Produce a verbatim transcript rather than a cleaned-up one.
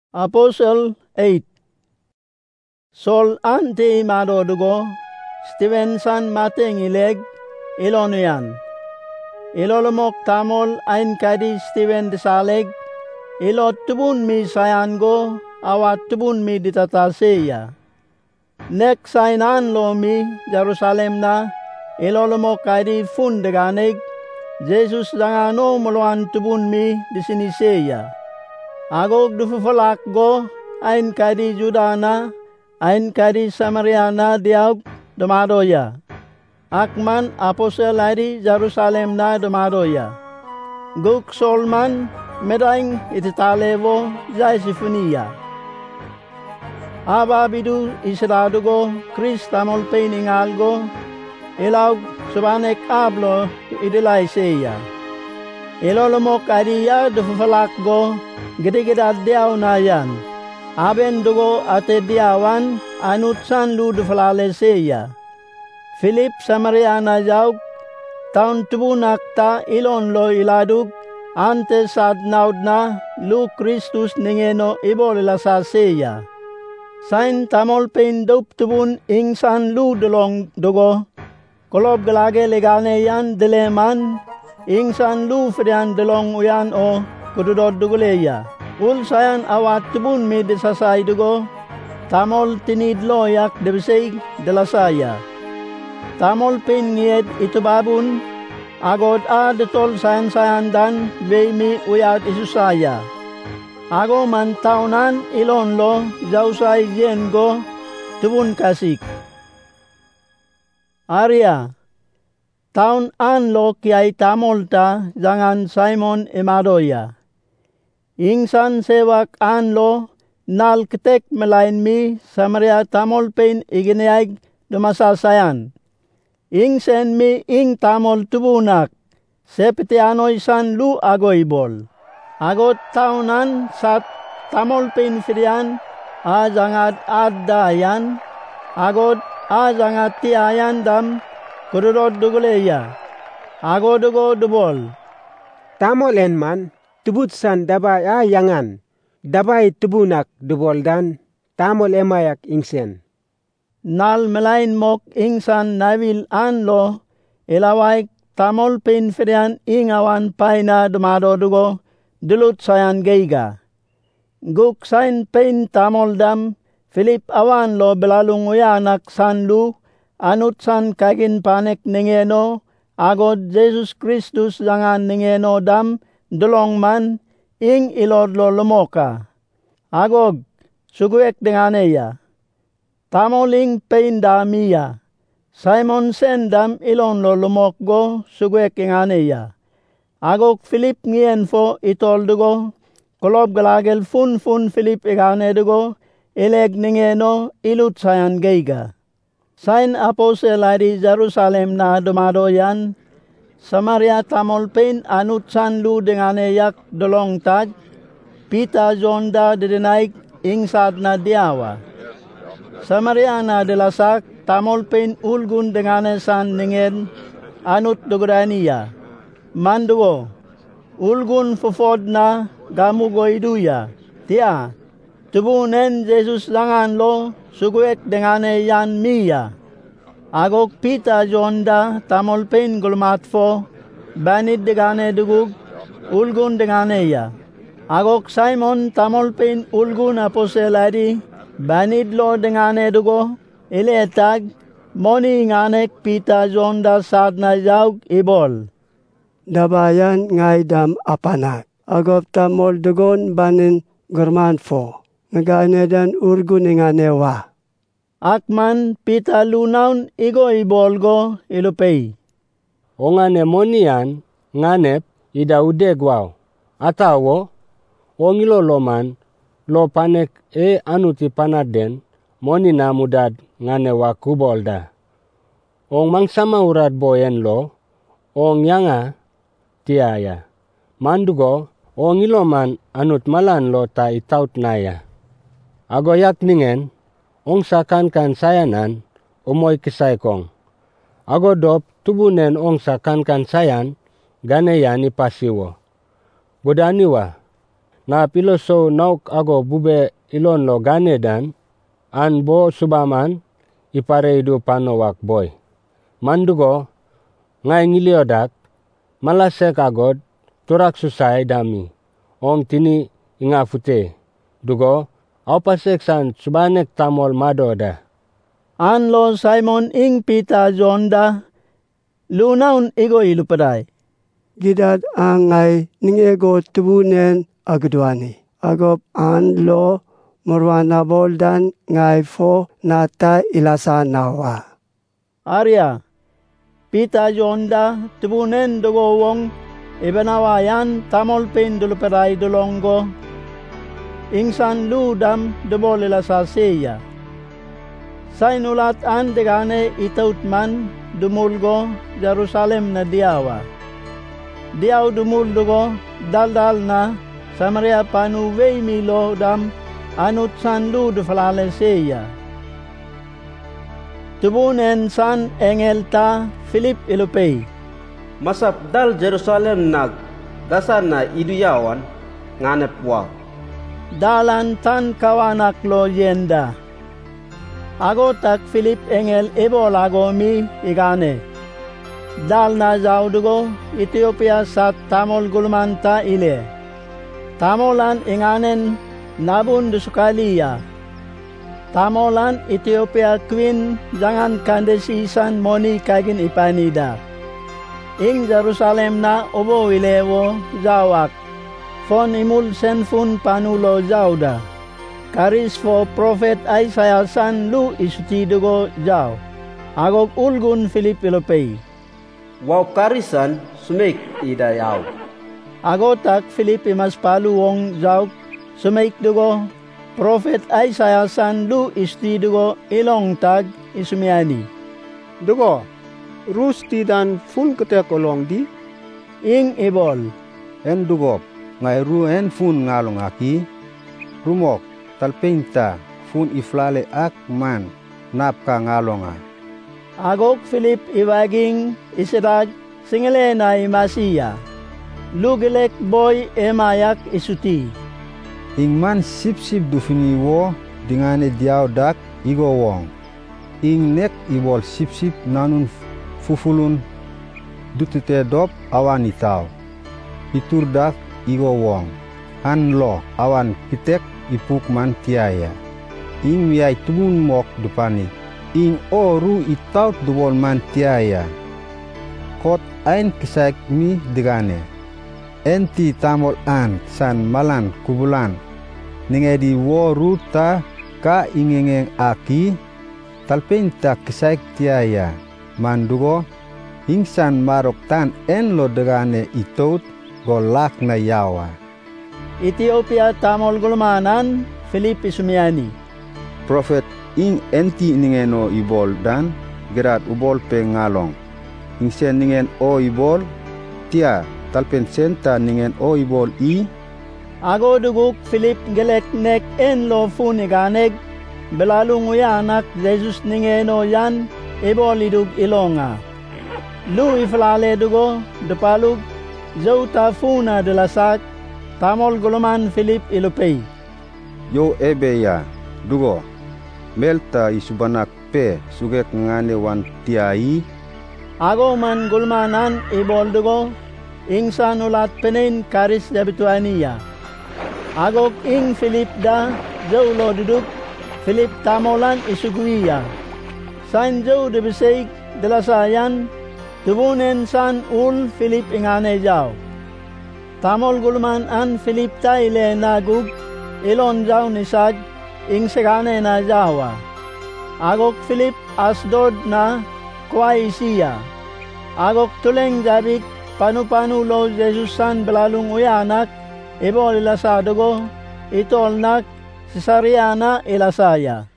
Apostle eight. Sol anti madodugo, Stevenson mateng ileg, ilonian. Ilolomok tamol ain kadi Steven desaleg, ilot tubun mi sayango, awat tubun mi ditataseya. Nek sainan lo mi Jerusalem na, ilolomok kadi fun deganig, Jesus dangano muluan tubun mi disiniseya. Agog dufufalak go, ain kadi Judana, ain kadi Samariana diaug domadoya. Akman apostel adi Jerusalem na domadoya. Guk solman medaing ititalevo jai sifunia. Aba bidu isradugo Chris tamol peiningalgo, ilaug subanek ablo idilai seya. Ilolomok adiya dufufalak go, gede-gede diaw na yan. Aben dugo ate diawan anut san lu dufalale seya. Philip Samariana jaug, taun tubunak ta ilon lo iladug, ante sad naud na lu Kristus ningeno ibolila sa seya. Sain tamol pein dup tubun ingsan lu dolong dugo, kolob galage legane yan dileman, ingsan lu frian delong uyan o kududod duguleya. Ul sayan awat tubun mi desasay dugo, tamol tinidlo yak debisig delasaya. Tamol pin ngiyed itubabun, agod a detol sayan sayan dan vey mi uyat isusaya. Ago man taunan ilon lo jausay yengo tubun kasik. Arya, taun an lo kiay tamol ta jangan Simon Emadoya. Ingsan sewak an lo nal ketek melain mi Samaria tamol pein iginiag dumasasayan. Ingsen mi ing tamol tubunak, sepeti anoy san lu agoybol. Agot taunan sat tamol pein firian, a jangat addayan, agot a jangat tiayan dam, kudurod duguleya. Ago dugo dubol. Tamol enman, tubut san dabay a yangan, dabay tubunak dubol dan, tamol emayak ingsen. Nal melain mok ingsan nawil anlo, ilaway tamol pin firian ingawan paina dumado dugo, dulut sayan geiga. Guk sain pin tamol dam, Philip awan lo belalung uyanak san lu, anut san kagin panek ningeno, agod Jesus Kristus jangan ningeno dam, dulong man, ing ilod lo lumoka. Agog, suguek denganeya. Tamoling pain damiya. Simon sendam ilon lo lumokgo, suguek inganeya. Agog Philip ngien fo itol dugo, kolob galagel fun fun Philip igane dugo, ileg ningeno ilut sayan geiga. Sain apostel adi Jerusalem na dumadoyan, Samaria tamol pain anut san lu dengane yak dolong tag, pita zonda didenaik ingsad na diawa. Samaria na delasak tamol pain ulgun dengane san ningen anut duguraniya. Manduo, ulgun fufod na gamugo iduya. Tia, tubunen Jesus langan lo suguek dengane yan miya. Agok pita zonda tamol pain gulmatfo, banid degane dugug, ulgun dengane ya. Agok Simon tamol pain ulgun apostel adi, banid lo dengane dugo, iletag, moni nganek pita zonda sad na jaug ibol. Dabayan ngay dam apanak, agop tamol dugon banin gurmanfo, naganedan urgun inganewa. Akman pita lunaun igo ibolgo ilupay. O nga nemonian, nganep, ida udegwaw. Atawo, o ngiloloman, lo panek e anuti panaden, moni na mudad nganewa kubolda. O mangsama urad boyen lo, o nyanga tiaya. Mandugo, o ngiloman anut malan lo ta itaut naya. Agoyak ningen, ong sakan kan sayanan, umoy kisay kong. Agodop tubunen ong sakan kan sayan, ganeyan ipasiwo. Godaniwa, na piloso nauk ago bube ilon lo ganedan, an bo subaman ipare idu panowak boy. Mandugo, ngai ngiliodak, malasek agod, turak susai dami, om tini inga fute, dugo, au pasek san subanek tamol madoda. An lo Simon ing Peter Jonda, lunaun igo ilupadai. Gidad angay ningego tubunen agdwani. Agop an lo morwana boldan ngay fo nata ilasa nawa. Arya, Peter Jonda tubunen dugowong ibanawayan tamolpin dulupadai dulonggo. Ingsan ludam dubolila sa siya. Sa inulat an degane itautman dumulgo Jerusalem na diawa. Diaw dumuldugo daldal na Samaria panuway milo dam anut san lu dufalale siya. Tubunen san engelta Philip ilupay. Masap dal Jerusalem nag dasan na iduyawan nganep wow. Dalan tan kawanak lo yenda. Ago tak Philip engel ebol ago mi igane. Dal na jaudugo Ethiopia sa tamol gulmanta ile. Tamolan inganen nabun dusukalia. Tamolan Ethiopia queen jangan kandesisan moni kagin ipanida. Ing Jerusalem na obo ilewo jawak. Fon imul senfun panulo jauda. Karis fo prophet Isaiah san lu isutidugo jaw. Agog ulgun Philip ilopay. Wow karisan sumek idayaw. Agotak Philip imas paluwong jaw sumek dugo. Prophet Isaiah san lu istidugo ilong tag isumyani. Dugo, rusti dan fun ketek olong di? Ing ibol. En dugop. Ngai ru en fun ngalong aki, rumok talpinta fun iflale ak man nap ka ngalonga. Agok Philip iwaging isirag singele na imasiya. Lugilek boy emayak isuti. Ing man sip sip dufiniwo dingane diaw dak igo wong. Ing nek ibol sip sip nanun fufulun dutite dop awan itaw. Itur dak igo wong, an lo awan kitek ipuk man tiaya. Ing wiay tubun mok dupani, ing oru itaut dubol man tiaya. Kot ain kisak mi digane. Enti tamol an san malan kubulan. Ningedi wo ruta ka ingengeng aki, talpinta kisak tiaya. Mandugo, ingsan marok tan en lo digane itout, golak na yawa. Ethiopia tamol gulmanan Philip isumyani. Prophet ing enti ningeno ibol dan gerat ubol pe ngalong. Ing sen ningen o ibol tia talpen senta ningen o ibol i. Ago duguk Philip gelek nek en lo funiganeg belalung uyanak Jesus ningeno yan ibol idug ilonga. Lu iflale dugo depalug Jauta funa de la sak, tamol guluman Philip ilupay. Yo ebe ya, dugo, melta isubanak pe sugek ngane wan tiai. Ago man gulmanan ibol dugo, ingsan ulat penin karis jabituaniya. Agog ing Philip da, jaulo duduk, Philip tamolan isuguiya. San jau de bisig de la sayan, tubunen san ul Philip ingane jaw. Tamol gulman an Philip taile nagug ilon jaw nisag ing segane na jawa. Agok Philip asdod na kwai siya. Agok tuleng jabik panu-panu lo Jesus san belalung uyanak ibol ilasadugo itol nak Cesariana ilasaya.